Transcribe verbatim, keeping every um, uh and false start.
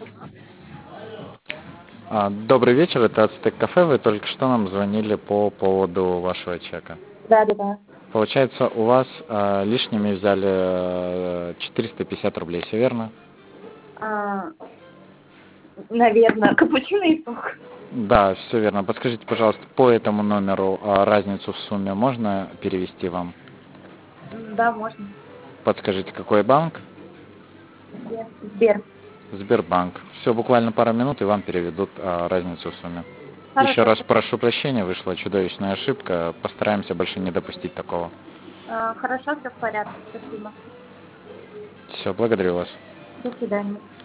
А, Добрый вечер, это Ацтек Кафе. Вы только что нам звонили по поводу вашего чека. Да, да, да. Получается, у вас а, лишними взяли э, четыреста пятьдесят рублей, все верно? А, наверное, капучино и сок. Да, все верно. Подскажите, пожалуйста, по этому номеру а, разницу в сумме можно перевести вам? М, Да, можно. Подскажите, какой банк? Сбер. Сбер. Сбербанк. Все, буквально пара минут, и вам переведут а, разницу в сумме. Еще Хорошо. раз прошу прощения, вышла чудовищная ошибка. Постараемся больше не допустить такого. А, хорошо, все в порядке. Спасибо. Все, благодарю вас. До свидания.